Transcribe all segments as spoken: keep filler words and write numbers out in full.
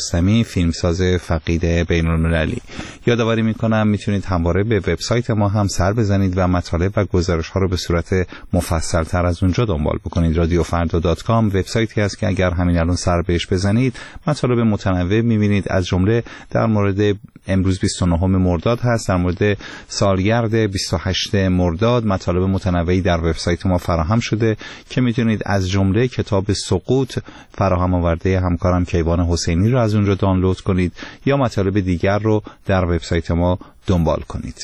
رستمی، فیلمساز فقید بین‌المللی. یادآوری میکنم میتونید همواره به وبسایت ما هم سر بزنید و مطالب و گزارش ها رو به صورت مفصل تر از اونجا دنبال بکنید. رادیو فردا دات کام وبسایتی است که اگر همین الان سر بهش بزنید مطالب متنوع میبینید، از جمله در مورد امروز بیست و نهم مرداد هست، در مورد سالگرد بیست و هشتم مرداد مطالب متنوعی در وبسایت ما فراهم شده که میتونید از جمله کتاب سقوط فراهم آورده همکارم کیوان حسینی رو از اونجا دانلود کنید یا مطالب دیگر رو در وبسایت ما دنبال کنید.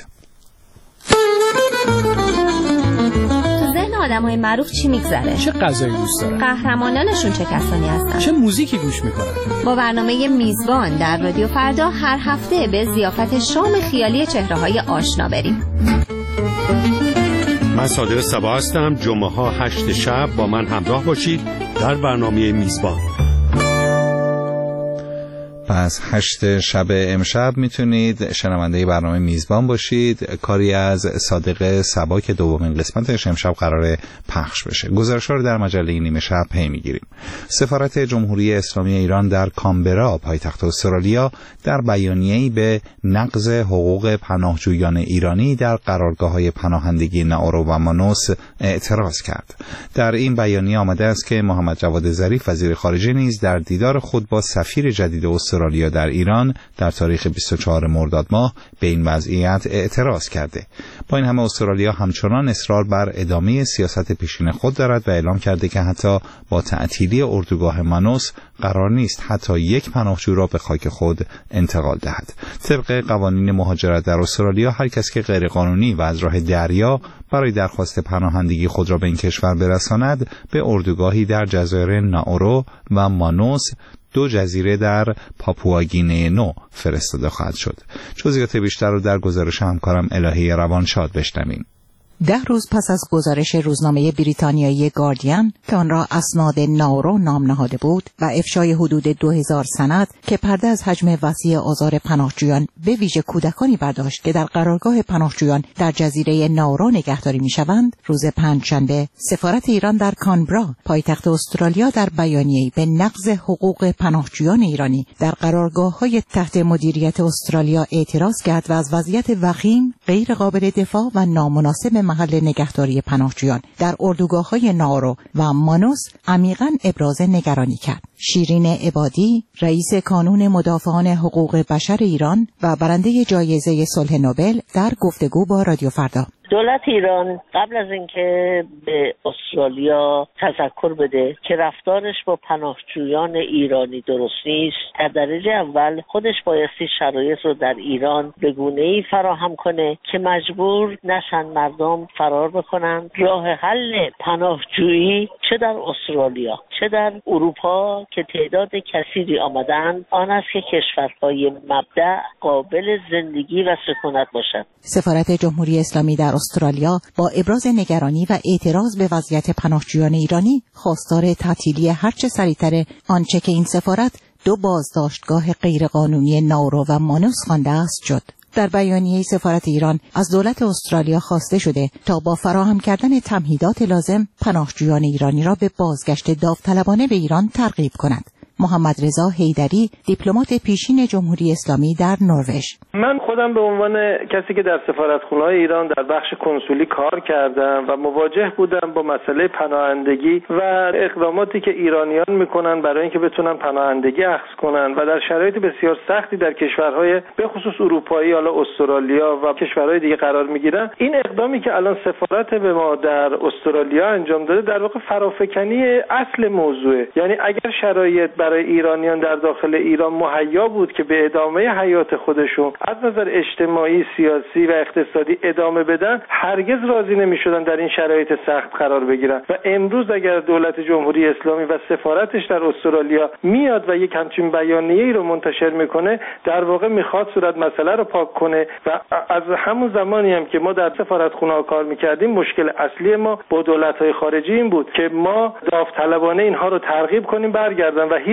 آدمای معروف چی میگذره؟ چه غذایی دوست دارن؟ قهرمانانشون چه کسانی هستن؟ چه موزیکی گوش میکنن؟ با برنامه میزبان در رادیو فردا هر هفته به ضیافت شام خیالی چهره‌های آشنا بریم. من صادق صبا هستم. جمعه ها هشت شب با من همراه باشید در برنامه میزبان. پس هشت شب امشب میتونید شنونده برنامه میزبان باشید. کاری از صادق صبا که دومین قسمتش امشب قراره پخش بشه. گزارش‌ها رو در مجله نیمه شب پی میگیریم. سفارت جمهوری اسلامی ایران در کامبرا پایتخت استرالیا در بیانیه‌ای به نقض حقوق پناهجویان ایرانی در قرارگاه‌های پناهندگی ناورو و مانوس اعتراض کرد. در این بیانیه آمده است که محمد جواد ظریف وزیر خارجه نیز در دیدار خود با سفیر جدید استرالیا در ایران در تاریخ بیست و چهارم مرداد ماه به این وضعیت اعتراض کرده. با این همه استرالیا همچنان اصرار بر ادامه سیاست پیشین خود دارد و اعلام کرده که حتی با تعطیلی اردوگاه مانوس قرار نیست حتی یک پناهجو را به خاک خود انتقال دهد. طبق قوانین مهاجرت در استرالیا هر کس که غیرقانونی و از راه دریا برای درخواست پناهندگی خود را به این کشور برساند به اردوگاهی در جزایر ناورو و مانوس، دو جزیره در پاپوآگینه نو فرستاده خواهد شد. جزئیات بیشتر رو در گزارش همکارم الهی روانشاد بشنویم. ده روز پس از گزارش روزنامه بریتانیایی گاردین که آن را اسناد ناورو نام نهاده بود و افشای حدود دو هزار سند که پرده از حجم وسیع آزار پناهجویان به ویژه کودکانی برداشت که در قرارگاه پناهجویان در جزیره ناورو نگهداری می‌شوند، روز پنجشنبه سفارت ایران در کانبرا پایتخت استرالیا در بیانیه‌ای به نقض حقوق پناهجویان ایرانی در قرارگاه‌های تحت مدیریت استرالیا اعتراض کرد و از وضعیت وخیم، غیر قابل دفاع و نامناسب محل نگهداری پناهجویان در اردوگاه‌های ناورو و مانوس عمیقاً ابراز نگرانی کرد. شیرین عبادی، رئیس کانون مدافعان حقوق بشر ایران و برنده جایزه صلح نوبل در گفتگو با رادیو فردا: دولت ایران قبل از اینکه به استرالیا تذکر بده که رفتارش با پناهجویان ایرانی درست نیست، در درجه اول خودش بایستی شرایط رو در ایران به گونه‌ای فراهم کنه که مجبور نشن مردم فرار بکنن. راه حل پناهجویی چه در استرالیا چه در اروپا که تعداد کثیری آمدن آن است که کشورهای مبدأ قابل زندگی و سکونت باشند. سفارت جمهوری اسلامی در استرالیا با ابراز نگرانی و اعتراض به وضعیت پناهجویان ایرانی خواستار تعطیلی هرچه سریعتر آنچه که این سفارت دو بازداشتگاه غیرقانونی ناورو و مانوس خوانده است شد. در بیانیه سفارت ایران از دولت استرالیا خواسته شده تا با فراهم کردن تمهیدات لازم پناهجویان ایرانی را به بازگشت داوطلبانه به ایران ترغیب کند. محمد رضا حیدری، دیپلمات پیشین جمهوری اسلامی در نروژ: من خودم به عنوان کسی که در سفارتخانه‌های ایران در بخش کنسولی کار کردم و مواجه بودم با مسئله پناهندگی و اقداماتی که ایرانیان میکنن برای اینکه بتونن پناهندگی اخذ کنن و در شرایط بسیار سختی در کشورهای به خصوص اروپایی، حالا استرالیا و کشورهای دیگه قرار میگیرن، این اقدامی که الان سفارت به ما در استرالیا انجام داده در واقع فرافکنی اصل موضوعه. یعنی اگر شرایط برای ایرانیان در داخل ایران مهیا بود که به ادامه حیات خودشون از نظر اجتماعی، سیاسی و اقتصادی ادامه بدن، هرگز راضی نمی‌شدن در این شرایط سخت قرار بگیرن. و امروز اگر دولت جمهوری اسلامی و سفارتش در استرالیا میاد و یک همچین بیانیه‌ای رو منتشر میکنه، در واقع میخواد صورت مسئله رو پاک کنه. و از همون زمانی هم که ما در سفارتخونه‌ها کار میکردیم، مشکل اصلی ما با دولت‌های خارجی این بود که ما داوطلبانه اینها رو ترغیب کنیم برگردن و هیچ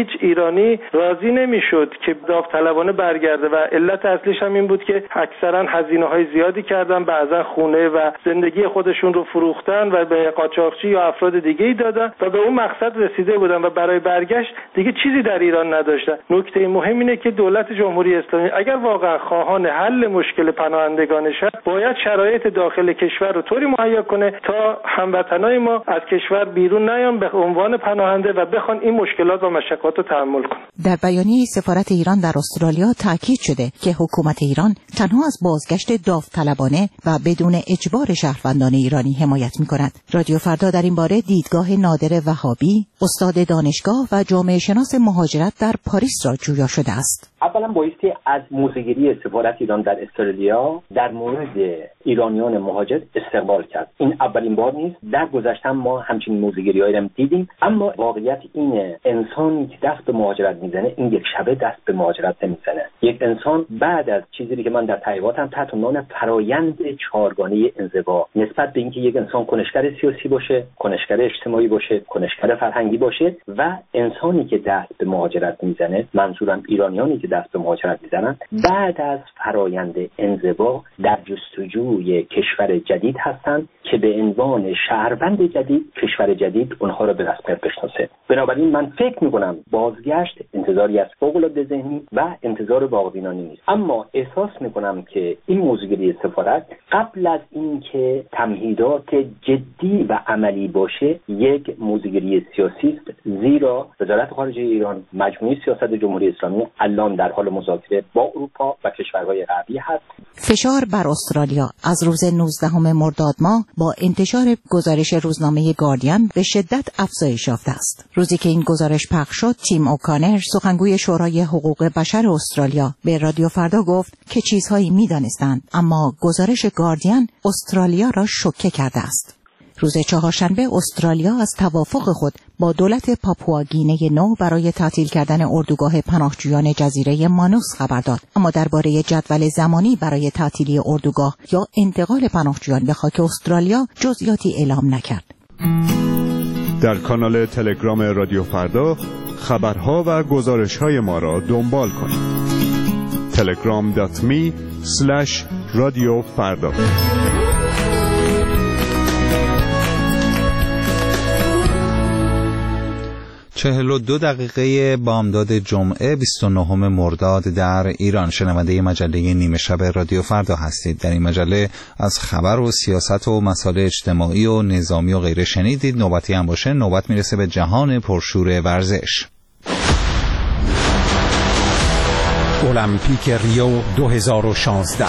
هیچ ایرانی راضی نمیشد که داوطلبانه برگرده و علت اصلیش هم این بود که اکثرا هزینه‌های زیادی کردن، بعضا خونه و زندگی خودشون رو فروختن و به قاچاقچی یا افراد دیگه‌ای دادن و به اون مقصد رسیده بودن و برای برگشت دیگه چیزی در ایران نداشتن. نکته مهم اینه که دولت جمهوری اسلامی اگر واقعا خواهان حل مشکل پناهندگان شد، باید شرایط داخل کشور رو طوری مهیا کنه تا هموطنای ما از کشور بیرون نیان به عنوان پناهنده و بخوان این مشکلات و مشقات رو تحمل کنن. در بیانیه سفارت ایران در استرالیا تاکید شده که حکومت ایران تنها از بازگشت داوطلبانه و بدون اجبار شهروندان ایرانی حمایت می‌کند. رادیو فردا در این باره دیدگاه نادر وهابی، استاد دانشگاه و جامعه شناس مهاجرت در پاریس را جویا شده است. اولا بایستی از موضع‌گیری سفارت ایران در استرالیا در مورد ایرانیان مهاجر استقبال کرد. این اولین بار نیست، در گذشته ما همچین موضع‌گیری‌هایی را دیدیم، اما واقعیت اینه انسانی که دست به مهاجرت میزنه این یک شبه دست به مهاجرت نمیزنه. یک انسان بعد از چیزی که من در تحقیقاتم تحت عنوان فرایند چهارگانه انزوا نسبت به اینکه یک انسان کنشگر سیاسی باشه، کنشگر اجتماعی باشه، کنشگر فرهنگی باشه و انسانی که دست به مهاجرت میزنه، منظورم ایرانیانی که دست به مهاجرت میزنن، بعد از فرایند انزوا در جستجوی کشور جدید هستند که به عنوان شهروند جدید کشور جدید اونها را به رسمیت بشناسه. بنابراین من فکر میکنم بازگشت انتظاری از فوق‌العاده ذهنی و انتظار واقع‌بینانه نیست، اما احساس میکنم که این موضوعگیری سفارت قبل از اینکه تمهیدات جدی و عملی باشه یک موضوعگیری سیاسی است، زیرا وزارت خارجه ایران مجموعه سیاست جمهوری اسلامی الان در حال مذاکره با اروپا و کشورهای غربی هست. فشار بر استرالیا از روز نوزدهم مرداد ماه با انتشار گزارش روزنامه گاردین به شدت افزایش یافته است. روزی که این گزارش پخش شد، تیم اوکانر، سخنگوی شورای حقوق بشر استرالیا، به رادیو فردا گفت که چیزهایی می‌دانستند، اما گزارش گاردین استرالیا را شوکه کرده است. روز چهارشنبه استرالیا از توافق خود با دولت پاپوآگینه نو برای تعطیل کردن اردوگاه پناهجویان جزیره مانوس خبر داد، اما درباره جدول زمانی برای تعطیلی اردوگاه یا انتقال پناهجویان به خاک استرالیا جزئیاتی اعلام نکرد. در کانال تلگرام رادیو فردا خبرها و گزارش‌های ما را دنبال کنید. تلگرام دات می اسلش رادیو فردا. چهل و دو دقیقه بامداد جمعه بیست و نهم مرداد در ایران. شنونده مجله نیمه شب رادیو فردا هستید. در این مجله از خبر و سیاست و مسائل اجتماعی و نظامی و غیره شنیدید. نوبتی هم باشه نوبت میرسه به جهان پرشور ورزش. المپیک ریو دو هزار و شانزده.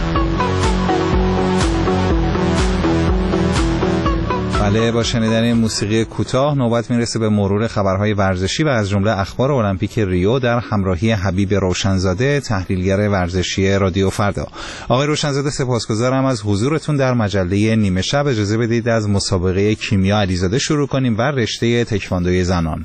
بله، با شنیدن موسیقی کوتاه نوبت میرسه به مرور خبرهای ورزشی و از جمله اخبار المپیک ریو در همراهی حبیب روشنزاده، تحلیلگر ورزشی رادیو فردا. آقای روشنزاده سپاسگزارم از حضورتون در مجله نیمه شب. اجازه بدید از مسابقه کیمیا علیزاده شروع کنیم و رشته تکواندوی زنان.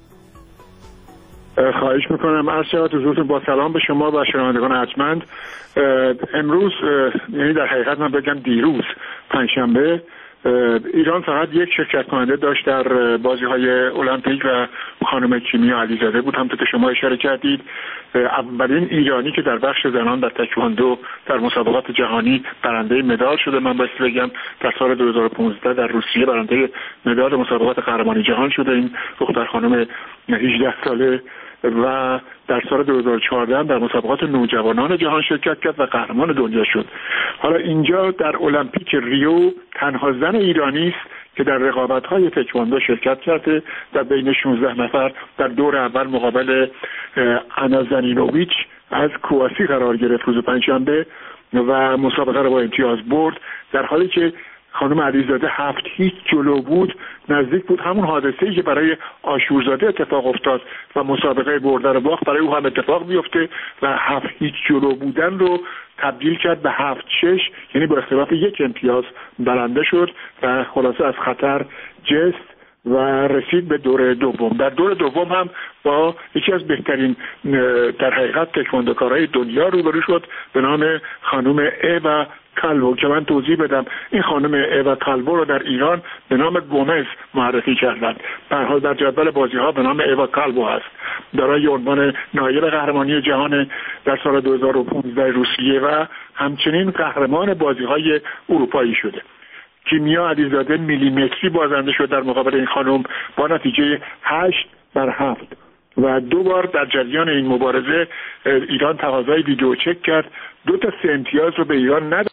خواهش میکنم. عرض شود حضورتون با سلام به شما و شنوندگان ارجمند. امروز، یعنی در حقیقت من بگم دیروز پنجشنبه، ایران فقط یک شرکت کننده داشت در بازی‌های المپیک و خانم کیمیا علیزاده بود. همونطور که شما اشاره کردید اولین ایرانی که در بخش زنان در تکواندو در مسابقات جهانی برنده مدال شده. من باید بگم در سال دو هزار و پانزده در روسیه برنده مدال مسابقات قهرمانی جهان شده این دختر خانم هجده ساله و در سال دو هزار و چهارده در مسابقات نوجوانان جهان شرکت کرد و قهرمان دنیا شد. حالا اینجا در المپیک ریو تنها زن ایرانی است که در رقابت‌های تکواندو شرکت کرده. در بین شانزده نفر در دور اول مقابل انا زنینوویچ از کرواسی قرار گرفت روز پنجشنبه و مسابقه را با امتیاز برد، در حالی که خانم علیزاده هفت هیچ جلو بود. نزدیک بود همون حادثه‌ای که برای آشورزاده اتفاق افتاد و مسابقه بردن باخت برای او هم اتفاق بیفته و هفت هیچ جلو بودن رو تبدیل کرد به هفت شش، یعنی با اختلاف یک امتیاز برنده شد و خلاصه از خطر جست و رسید به دور دوم. در دور دوم هم با یکی از بهترین در حقیقت تکواندوکارهای دنیا روبرو شد به نام خانم اوا کالوو که من توضیح بدم، این خانم ایوا کالوو رو در ایران به نام گومز معرفی کردند. به هر حال در جدول بازی‌ها به نام ایوا کالوو هست. دارای عنوان نایب قهرمانی جهان در سال دو هزار و پانزده روسیه و همچنین قهرمان بازی‌های اروپایی شده. کیمیا علیزاده میلیمتری بازنده شد در مقابل این خانم با نتیجه هشت بر هفت و دو بار در جریان این مبارزه ایران تقاضای ویدیو چک کرد. دو تا سه امتیاز رو به ایران نداد.